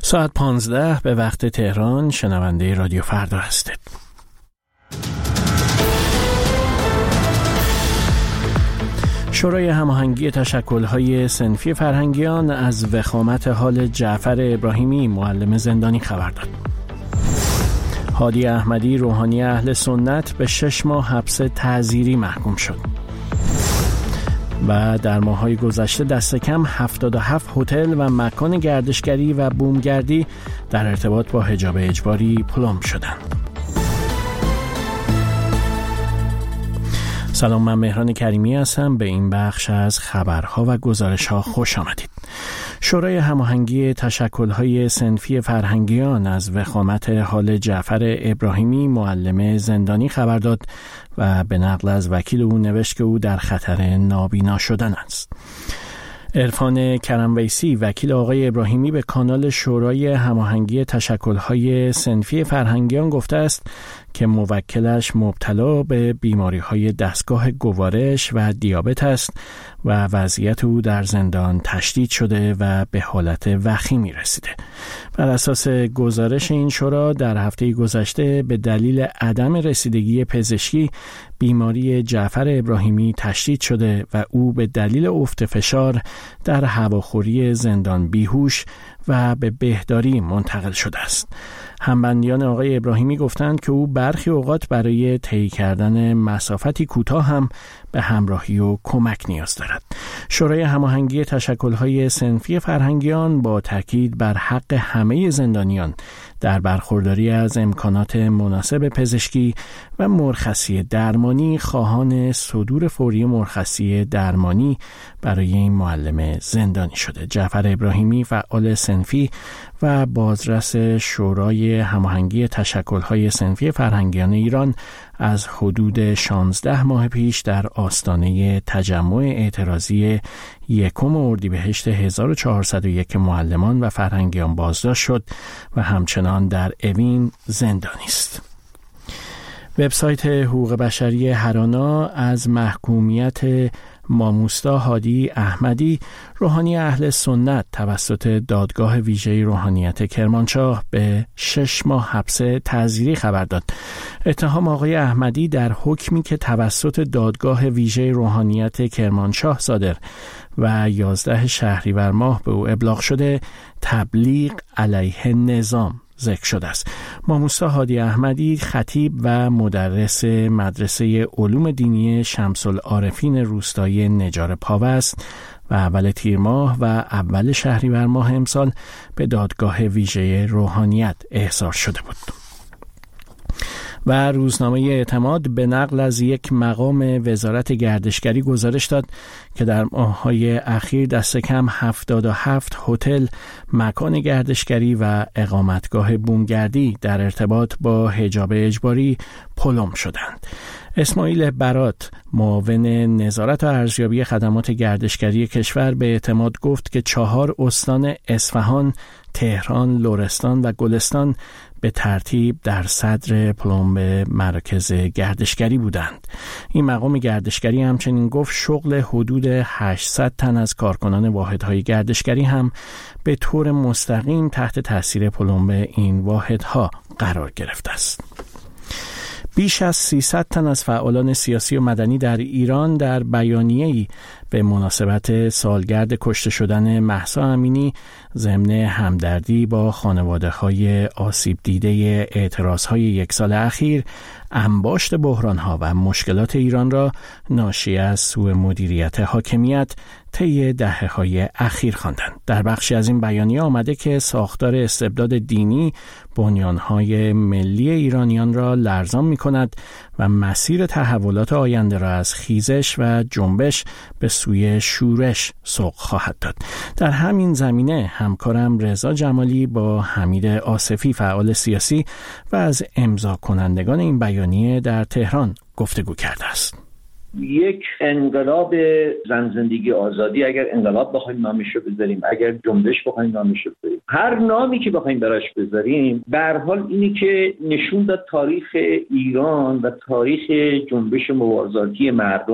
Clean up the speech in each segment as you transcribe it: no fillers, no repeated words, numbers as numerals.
ساعت 15 به وقت تهران. شنونده رادیو فردا هستید. شورای هماهنگی تشکل‌های صنفی فرهنگیان از وخامت حال جعفر ابراهیمی معلم زندانی خبر داد. هادی احمدی روحانی اهل سنت به 6 ماه حبس تعزیری محکوم شد. و در ماه‌های گذشته دست کم 77 هتل و مکان گردشگری و بومگردی در ارتباط با حجاب اجباری پلم شدند. سلام، من مهران کریمی هستم. به این بخش از خبرها و گزارش‌ها خوش آمدید. شورای هماهنگی تشکل‌های صنفی فرهنگیان از وخامت حال جعفر ابراهیمی معلم زندانی خبر داد و به نقل از وکیل او نوشت که او در خطر نابینا شدن است. عرفان کرمویسی وکیل آقای ابراهیمی به کانال شورای هماهنگی تشکل‌های صنفی فرهنگیان گفته است که موکلش مبتلا به بیماری‌های دستگاه گوارش و دیابت است و وضعیت او در زندان تشدید شده و به حالت وخیمی رسیده. بر اساس گزارش این شورا در هفته گذشته به دلیل عدم رسیدگی پزشکی بیماری جعفر ابراهیمی تشدید شده و او به دلیل افت فشار در هواخوری زندان بیهوش و به بهداری منتقل شده است. همبندیان آقای ابراهیمی گفتند که او برخی اوقات برای طی کردن مسافتی کوتاه هم به همراهی و کمک نیاز دارد. شورای هماهنگی تشکل‌های صنفی فرهنگیان با تاکید بر حق همه زندانیان در برخورداری از امکانات مناسب پزشکی و مرخصی درمانی خواهان صدور فوری مرخصی درمانی برای این معلم زندانی شده. جعفر ابراهیمی فعال صنفی و بازرس شورای هماهنگی تشکل‌های صنفی فرهنگیان ایران از حدود 16 ماه پیش در آستانه تجمع اعتراضی 1 اردیبهشت 1401 معلمان و فرهنگیان بازداشت شد و همچنان در اوین زندانی است. وبسایت حقوق بشری هرانا از محکومیت ماموستا هادی احمدی روحانی اهل سنت توسط دادگاه ویژه روحانیت کرمانشاه به 6 ماه حبس تعزیری خبر داد. اتهام آقای احمدی در حکمی که توسط دادگاه ویژه روحانیت کرمانشاه صادر و 11 شهریور ماه به او ابلاغ شده تبلیغ علیه نظام ذکر شده است. ماموستا هادی احمدی خطیب و مدرس مدرسه علوم دینی شمس العارفین روستایی نجار پاوه است و اول تیر ماه و اول شهریور ماه امسال به دادگاه ویژه روحانیت احضار شده بود. و روزنامه اعتماد به نقل از یک مقام وزارت گردشگری گزارش داد که در ماه‌های اخیر دست کم 77 هتل، مکان گردشگری و اقامتگاه بومگردی در ارتباط با حجاب اجباری پلم شدند. اسماعیل برات معاون نظارت و ارزیابی خدمات گردشگری کشور به اعتماد گفت که 4 استان اصفهان، تهران، لرستان و گلستان به ترتیب در صدر پلم مراکز گردشگری بودند. این مقام گردشگری همچنین گفت شغل حدود 800 تن از کارکنان واحدهای گردشگری هم به طور مستقیم تحت تاثیر پلم این واحدها قرار گرفته است. بیش از 300 تن از فعالان سیاسی و مدنی در ایران در بیانیه‌ای به مناسبت سالگرد کشته شدن مهسا امینی ضمن همدردی با خانواده‌های آسیب دیده اعتراض‌های 1 سال اخیر انباشت بحران‌ها و مشکلات ایران را ناشی از سوء مدیریت حاکمیت طی دهه‌های اخیر خواندند. در بخشی از این بیانیه آمده که ساختار استبداد دینی بنیان‌های ملی ایرانیان را لرزان می‌کند و مسیر تحولات آینده را از خیزش و جنبش به سوی شورش سوق خواهد داد. در همین زمینه همکارم رضا جمالی با حمید آصفی فعال سیاسی و از امضا کنندگان این بیانیه در تهران گفتگو کرده است. یک انقلاب زن زندگی آزادی، اگر انقلاب بخوایم نامشو بذاریم، اگر جنبش بخوایم نامشو بذاریم، هر نامی که بخوایم براش بذاریم، به هر حال اینی که نشون داد تاریخ ایران و تاریخ جنبش مبارزاتی مردم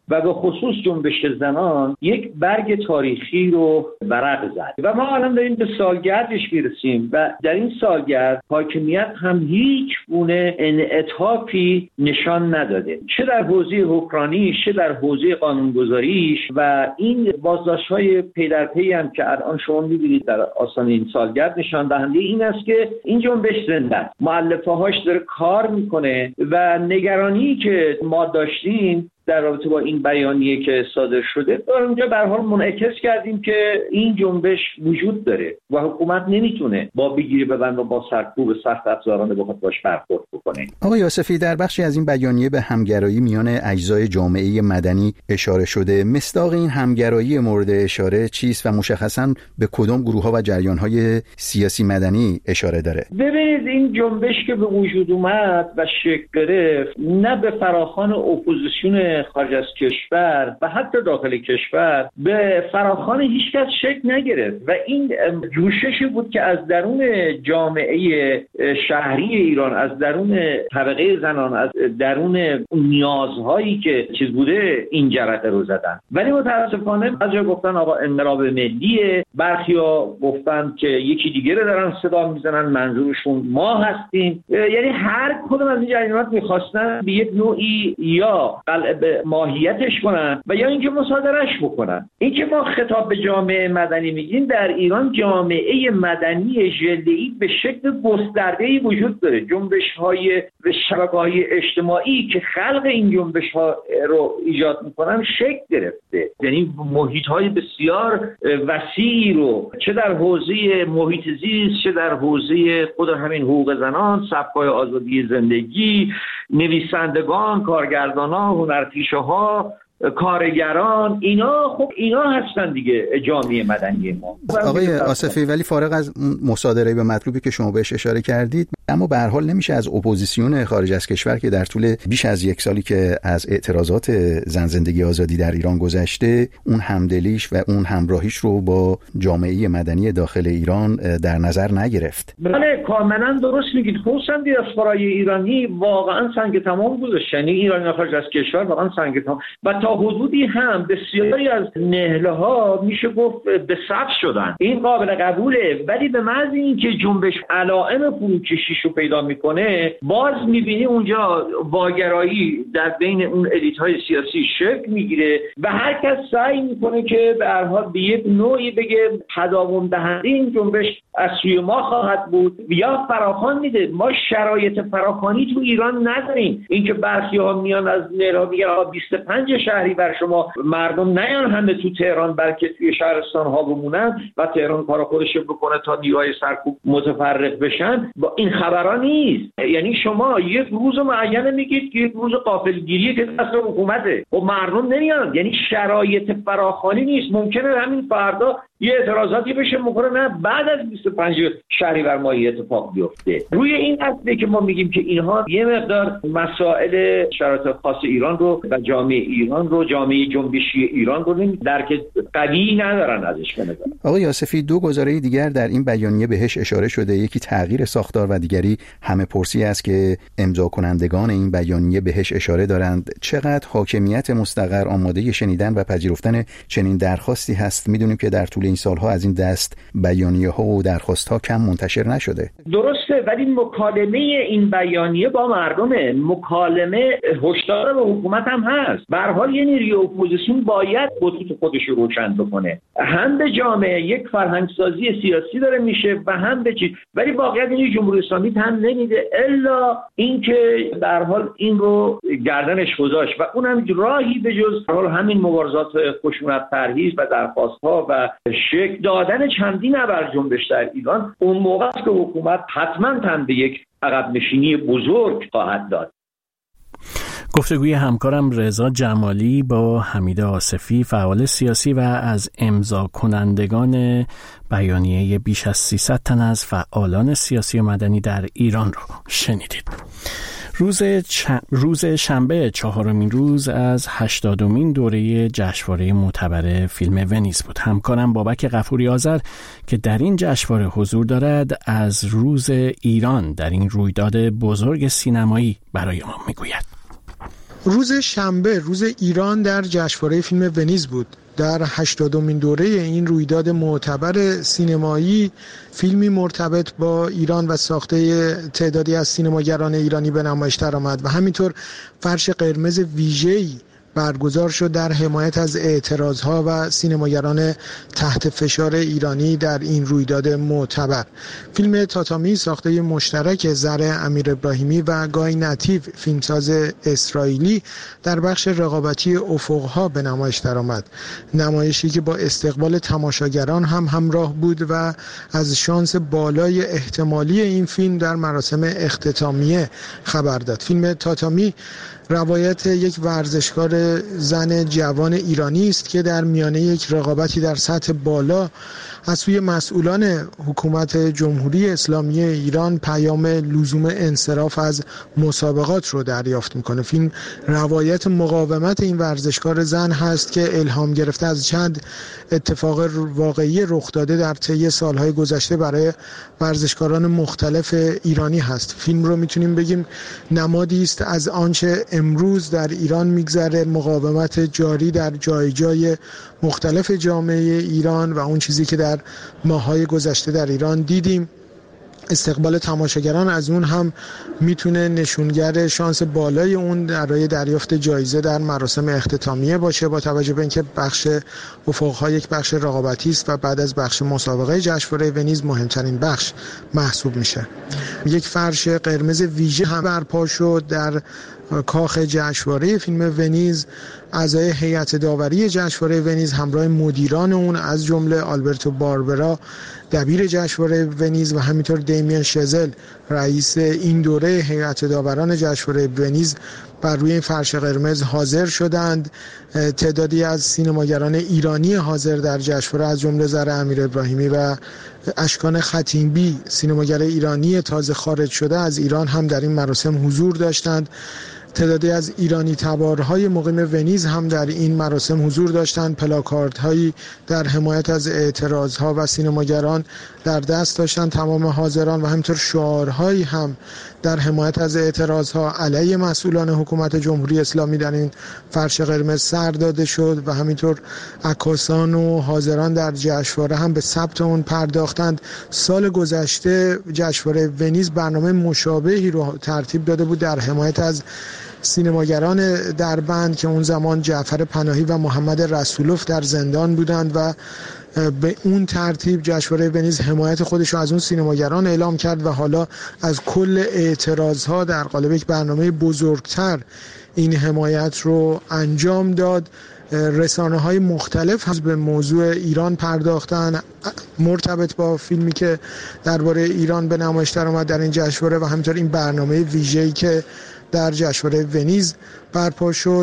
و به خصوص جنبش زنان یک برگ تاریخی رو ورق زد و ما الان داریم به سالگردش میرسیم و در این سالگرد حاکمیت هم هیچ گونه انعطافی نشان نداده، چه در حوزه حکمرانی چه در حوزه قانونگذاریش. و این بازداشت‌های پی در پی هم که الان شما می‌بینید در آستانه این سالگرد نشان دهنده این است که این جنبش زنده است، مؤلفه‌هاش داره کار میکنه و نگرانی که ما داشتیم در رابطه با این بیانیه که صادر شده در اونجا به هر حال منعکس کردیم که این جنبش وجود داره و حکومت نمیتونه با بگیری ببند و با سرکوب سخت افزارانه بخواد باش برخورد بکنه. آقای آصفی، در بخشی از این بیانیه به همگرایی میان اجزای جامعه مدنی اشاره شده. مصداق این همگرایی مورد اشاره چیست و مشخصاً به کدام گروه‌ها و جریان‌های سیاسی مدنی اشاره داره؟ ببینید این جنبش که به وجود اومد و شکل گرفت نه به فراخوان اپوزیسیون خارج از کشور و حتی داخل کشور به فراخوان هیچ کس شکل نگرفت و این جوششی بود که از درون جامعه شهری ایران، از درون طبقه زنان، از درون نیازهایی که چیز بوده این جرقه رو زدن. ولی متاسفانه بعضیا گفتن آقا انقلاب ملیه، برخیا گفتن که یکی دیگه رو دارن صدا میزنن منظورشون ما هستیم. یعنی هر کدوم از این جریانات میخواستن به یک نوعی یا ماهیتش کنن و یا اینکه مصادرهش بکنن. اینکه ما خطاب به جامعه مدنی میگیم، در ایران جامعه مدنی ژله‌ای به شکل گسترده‌ای وجود داره. جنبش‌های و شبکه‌های اجتماعی که خلق این جنبش‌ها رو ایجاد میکنن شکل گرفته، یعنی محیط‌های بسیار وسیعی رو چه در حوزه محیط زیست چه در حوزه خود همین حقوق زنان، سبک‌های آزادی زندگی، نویسندگان، کارگردانان، هنرپیشه‌ها، کارگران، اینا هستن دیگه جامعه مدنی ما. آقای آصفی، ولی فارغ از مصادره به مطلوبی که شما بهش اشاره کردید، اما به هر حال نمیشه از اپوزیسیون خارج از کشور که در طول بیش از یک سالی که از اعتراضات زن زندگی آزادی در ایران گذشته اون همدلیش و اون همراهیش رو با جامعه مدنی داخل ایران در نظر نگرفت. بله کاملا درست میگید. خصوصا دیاسپورای ایرانی واقعا سنگ تمام گذاشت، یعنی ایرانی خارج از کشور واقعا سنگ تمام و تا حدودی هم بسیاری از نهله ها میشه گفت به صف شدن. این قابل قبوله، ولی به محض اینکه جنبش علائم فروکشیش رو پیدا میکنه باز میبینی اونجا واگرایی در بین اون الیت‌های سیاسی شکل میگیره و هر کس سعی میکنه که به هر حال به یک نوعی بگه تداوم دهنده این جنبش از سوی ما خواهد بود یا فراخوان میده. ما شرایط فراخوانی تو ایران نداریم. اینکه برخی‌ها میان از نهرها میگن 25 شهری بر شما مردم نیان همه تو تهران بلکه توی شهرستان ها بمونن و تهران کار خودش بکنه تا نیروهای سرکوب متفرق بشن. با این خبرها نیست. یعنی شما یک روز معین میگید که یک روز غافلگیریه که دست حکومته و مردم نمیان. یعنی شرایط فراخوانی نیست. ممکنه همین فردا یه اعتراضاتی بشه ممکنه نه بعد از 25 شهریور ماه اتفاق بیفته. روی این اصله که ما میگیم که اینها یه مقدار مسائل شرایط خاص ایران رو و جامعه ایران رو، جامعه جنبشی ایران رو درک قوی ندارن ازش. به نظر آقای آصفی، دو گزاره دیگر در این بیانیه بهش اشاره شده، یکی تغییر ساختار و دیگری همه پرسی است که امضا کنندگان این بیانیه بهش اشاره دارند. چقدر حاکمیت مستقر آماده شنیدن و پذیرفتن چنین درخواستی هست؟ میدونیم که در طول این سالها از این دست بیانیه‌ها و درخواست‌ها کم منتشر نشده. درسته، ولی مکالمه این بیانیه با مردمه، مکالمه هشدار به حکومت هم هست. به هر حال یه نیروی اپوزیسیون باید خطوط خودش رو روشن بکنه. هم به جامعه یک فرهنگسازی سیاسی داره میشه و هم به چیز، ولی واقعیت این جمهوری اسلامی هم نمیده الا اینکه به هر حال این رو گردنش گذاشت و اونم راهی به جز همین مبارزات خشونت پرهیز و درخواست‌ها و شکل دادن چندین ابر جنبش در ایران، اون موقع است که حکومت حتما تن به یک عقب نشینی بزرگ خواهد داد. گفتگوی همکارم رضا جمالی با حمید آصفی، فعال سیاسی و از امضا کنندگان بیانیه بیش از 300 تن از فعالان سیاسی و مدنی در ایران رو شنیدید. روز شنبه 4مین روز از 80مین دوره جشنواره معتبر فیلم ونیز بود. همکارم بابک غفوری آذر که در این جشنواره حضور دارد از روز ایران در این رویداد بزرگ سینمایی برای ما میگوید. روز شنبه روز ایران در جشنواره فیلم ونیز بود. در 80مین دوره این رویداد معتبر سینمایی فیلمی مرتبط با ایران و ساخته تعدادی از سینماگران ایرانی به نمایش درآمد و همینطور فرش قرمز ویژه‌ای برگزار شد در حمایت از اعتراضها و سینماگران تحت فشار ایرانی در این رویداد معتبر. فیلم تاتامی ساخته مشترک زر امیر ابراهیمی و گای نتیو فیلمساز اسرائیلی در بخش رقابتی افقها به نمایش درآمد. نمایشی که با استقبال تماشاگران هم همراه بود و از شانس بالای احتمالی این فیلم در مراسم اختتامیه خبر داد. فیلم تاتامی روایت یک ورزشکار زن جوان ایرانی است که در میانه یک رقابتی در سطح بالا از سوی مسئولان حکومت جمهوری اسلامی ایران پیام لزوم انصراف از مسابقات رو دریافت میکنه. فیلم روایت مقاومت این ورزشکار زن هست که الهام گرفته از چند اتفاق واقعی رخ داده در طی سالهای گذشته برای ورزشکاران مختلف ایرانی هست. فیلم رو میتونیم بگیم نمادی است از آنچه امروز در ایران میگذره، مقاومت جاری در جای جای مختلف جامعه ایران و اون چیزی که در ماه‌های گذشته در ایران دیدیم. استقبال تماشاگران از اون هم میتونه نشونگر شانس بالای اون برای دریافت جایزه در مراسم اختتامیه باشه، با توجه به اینکه بخش افق‌ها یک بخش رقابتی است و بعد از بخش مسابقه جشنواره ونیز مهمترین بخش محسوب میشه. یک فرش قرمز ویژه هم برپا شد در کاخ جشنواره فیلم ونیز. اعضای هیئت داوری جشنواره ونیز همراه مدیران اون از جمله آلبرتو باربرا دبیر جشنواره ونیز و همینطور دیمین شزل رئیس این دوره هیئت داوران جشنواره ونیز بر روی این فرش قرمز حاضر شدند. تعدادی از سینماگران ایرانی حاضر در جشنواره از جمله زر امیر ابراهیمی و اشکان خطیبی سینماگر ایرانی تازه خارج شده از ایران هم در این مراسم حضور داشتند. تعدادی از ایرانی تبارهای مقیم ونیز هم در این مراسم حضور داشتند. پلاکاردهایی در حمایت از اعتراضها و سینماگران در دست داشتند تمام حاضران و همینطور شعارهایی هم در حمایت از اعتراضها علیه مسئولان حکومت جمهوری اسلامی در این فرش قرمز سر داده شد و همینطور عکاسان و حاضران در جشنواره هم به ثبت اون پرداختند. سال گذشته جشنواره ونیز برنامه مشابهی رو ترتیب داده بود در حمایت از سینماگران دربند که اون زمان جعفر پناهی و محمد رسولوف در زندان بودند و به اون ترتیب جشنواره ونیز حمایت خودش رو از اون سینماگران اعلام کرد و حالا از کل اعتراضها در قالب یک برنامه بزرگتر این حمایت رو انجام داد. رسانه‌های مختلف به موضوع ایران پرداختن مرتبط با فیلمی که درباره ایران به نمایش درآمد در این جشنواره و همینطور این برنامه ویژه‌ای که در جشنواره ونیز برپا شد.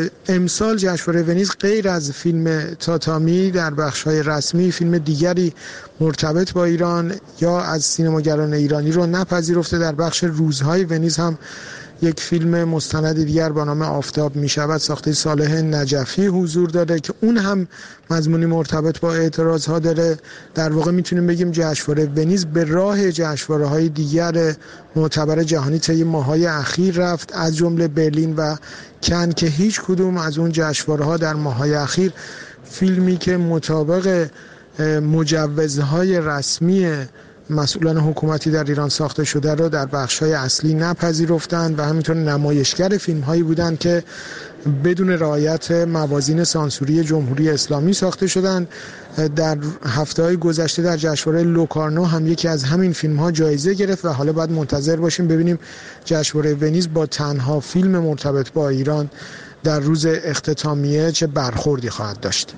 امسال جشنواره ونیز غیر از فیلم تاتامی در بخش‌های رسمی فیلم دیگری مرتبط با ایران یا از سینماگران ایرانی رو نپذیرفته. در بخش روزهای ونیز هم یک فیلم مستند دیگر با نام آفتاب می شود ساخته صالح نجفی حضور داره که اون هم مضمونی مرتبط با اعتراض ها داره. در واقع میتونیم بگیم جشنواره ونیز به راه جشنواره های دیگر معتبر جهانی طی ماهای اخیر رفت، از جمله برلین و کن که هیچ کدوم از اون جشنواره ها در ماهای اخیر فیلمی که مطابق مجوزهای رسمی مسئولان حکومتی در ایران ساخته شده رو در بخش‌های اصلی نپذیرفتند و همینطور نمایشگر فیلم‌هایی بودند که بدون رعایت موازین سانسوری جمهوری اسلامی ساخته شدند. در هفته‌های گذشته در جشنواره لوکارنو هم یکی از همین فیلم‌ها جایزه گرفت و حالا باید منتظر باشیم ببینیم جشنواره ونیز با تنها فیلم مرتبط با ایران در روز اختتامیه چه برخوردی خواهد داشت.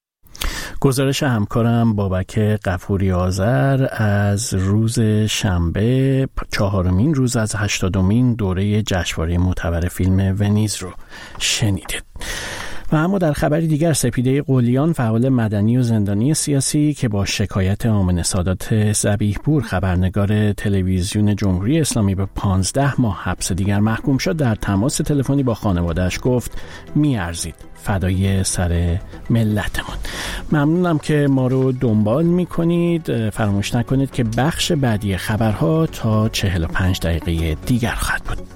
گزارش همکارم بابک غفوری آذر از روز شنبه 4مین روز از 80مین دوره جشنواره معتبر فیلم ونیز رو شنیدید. و اما در خبری دیگر سپیده قلیان فعال مدنی و زندانی سیاسی که با شکایت آمنه سادات ذبیح‌پور خبرنگار تلویزیون جمهوری اسلامی به 15 ماه حبس دیگر محکوم شد در تماس تلفنی با خانواده‌اش گفت می‌ارزید فدای سر ملتمون. ممنونم که ما رو دنبال می‌کنید. فراموش نکنید که بخش بعدی خبرها تا 45 دقیقه دیگر خواهد بود.